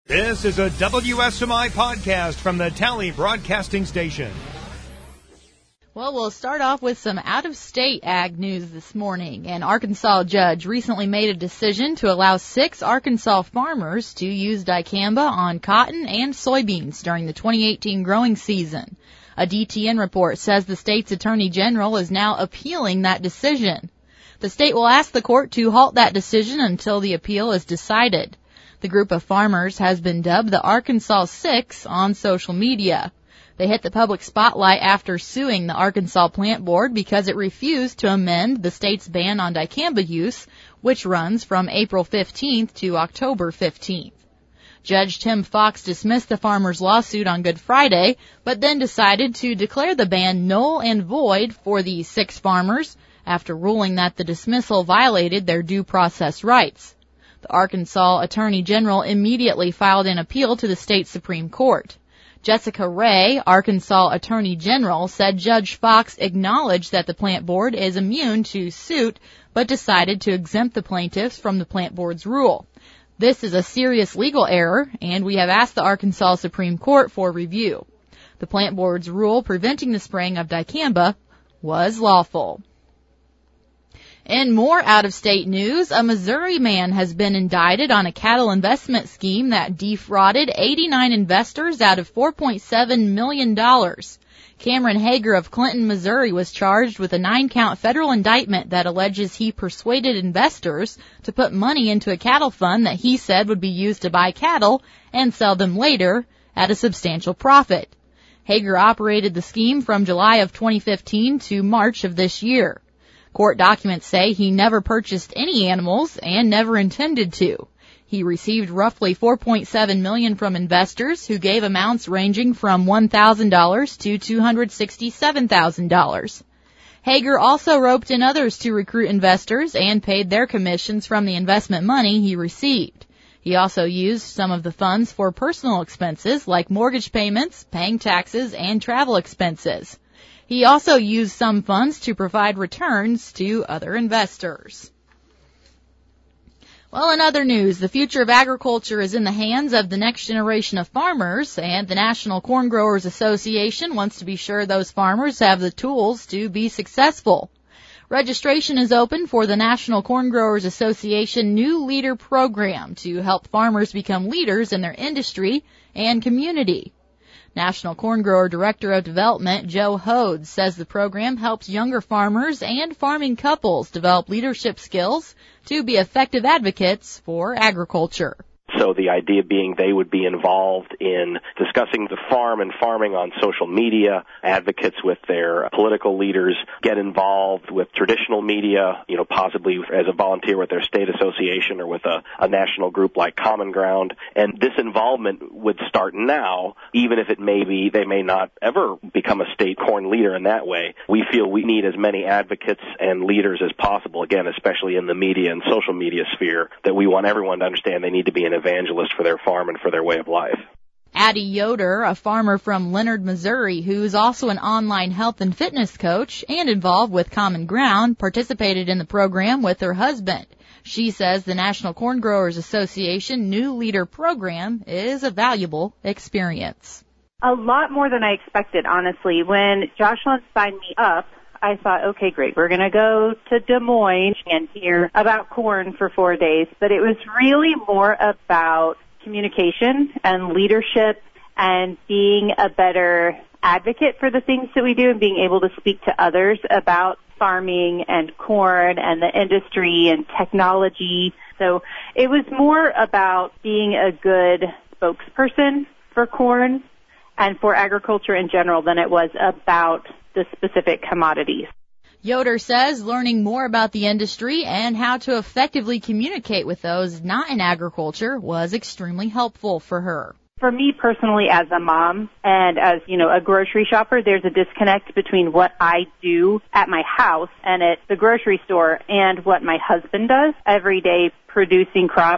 This is a WSMI podcast from the Tally Broadcasting Station. Well, we'll start off with some out-of-state ag news this morning. An Arkansas judge recently made a decision to allow 6 Arkansas farmers to use dicamba on cotton and soybeans during the 2018 growing season. A DTN report says the state's attorney general is now appealing that decision. The state will ask the court to halt that decision until the appeal is decided. The group of farmers has been dubbed the Arkansas Six on social media. They hit the public spotlight after suing the Arkansas Plant Board because it refused to amend the state's ban on dicamba use, which runs from April 15th to October 15th. Judge Tim Fox dismissed the farmers' lawsuit on Good Friday, but then decided to declare the ban null and void for the 6 farmers after ruling that the dismissal violated their due process rights. The Arkansas Attorney General immediately filed an appeal to the state Supreme Court. Jessica Ray, Arkansas Attorney General, said Judge Fox acknowledged that the Plant Board is immune to suit, but decided to exempt the plaintiffs from the Plant Board's rule. This is a serious legal error, and we have asked the Arkansas Supreme Court for review. The Plant Board's rule preventing the spraying of dicamba was lawful. In more out-of-state news, a Missouri man has been indicted on a cattle investment scheme that defrauded 89 investors out of $4.7 million. Cameron Hager of Clinton, Missouri, was charged with a 9-count federal indictment that alleges he persuaded investors to put money into a cattle fund that he said would be used to buy cattle and sell them later at a substantial profit. Hager operated the scheme from July of 2015 to March of this year. Court documents say he never purchased any animals and never intended to. He received roughly $4.7 million from investors who gave amounts ranging from $1,000 to $267,000. Hager also roped in others to recruit investors and paid their commissions from the investment money he received. He also used some of the funds for personal expenses like mortgage payments, paying taxes, and travel expenses. He also used some funds to provide returns to other investors. Well, in other news, the future of agriculture is in the hands of the next generation of farmers, and the National Corn Growers Association wants to be sure those farmers have the tools to be successful. Registration is open for the National Corn Growers Association New Leader Program to help farmers become leaders in their industry and community. National Corn Grower Director of Development Joe Hodes says the program helps younger farmers and farming couples develop leadership skills to be effective advocates for agriculture. So the idea being they would be involved in discussing the farm and farming on social media, advocates with their political leaders, get involved with traditional media, possibly as a volunteer with their state association or with a national group like Common Ground. And this involvement would start now, even if they may not ever become a state corn leader in that way. We feel we need as many advocates and leaders as possible, again, especially in the media and social media sphere, that we want everyone to understand they need to be an evangelist for their farm and for their way of life. Addie Yoder, a farmer from Leonard, Missouri, who is also an online health and fitness coach and involved with Common Ground, participated in the program with her husband. She says the National Corn Growers Association New Leader Program is a valuable experience. A lot more than I expected, honestly. When Jocelyn signed me up, I thought, okay, great, we're going to go to Des Moines and hear about corn for 4 days. But it was really more about communication and leadership and being a better advocate for the things that we do and being able to speak to others about farming and corn and the industry and technology. So it was more about being a good spokesperson for corn and for agriculture in general than it was about the specific commodities. Yoder says learning more about the industry and how to effectively communicate with those not in agriculture was extremely helpful for her. For me personally, as a mom and as, a grocery shopper, there's a disconnect between what I do at my house and at the grocery store and what my husband does every day producing crops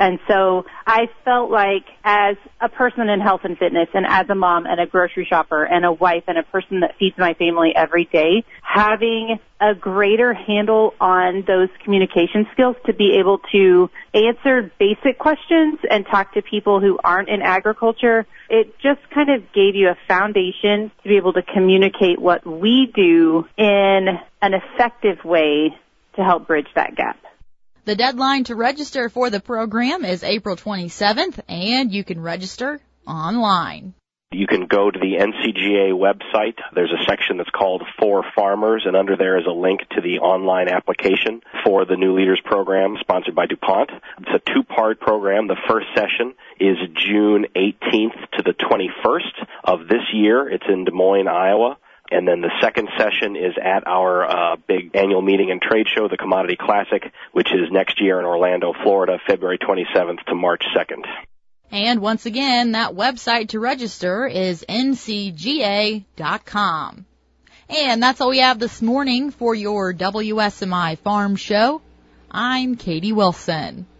And so I felt like as a person in health and fitness and as a mom and a grocery shopper and a wife and a person that feeds my family every day, having a greater handle on those communication skills to be able to answer basic questions and talk to people who aren't in agriculture, it just kind of gave you a foundation to be able to communicate what we do in an effective way to help bridge that gap. The deadline to register for the program is April 27th, and you can register online. You can go to the NCGA website. There's a section that's called For Farmers, and under there is a link to the online application for the New Leaders Program sponsored by DuPont. It's a two-part program. The first session is June 18th to the 21st of this year. It's in Des Moines, Iowa. And then the second session is at our big annual meeting and trade show, the Commodity Classic, which is next year in Orlando, Florida, February 27th to March 2nd. And once again, that website to register is ncga.com. And that's all we have this morning for your WSMI Farm Show. I'm Katie Wilson.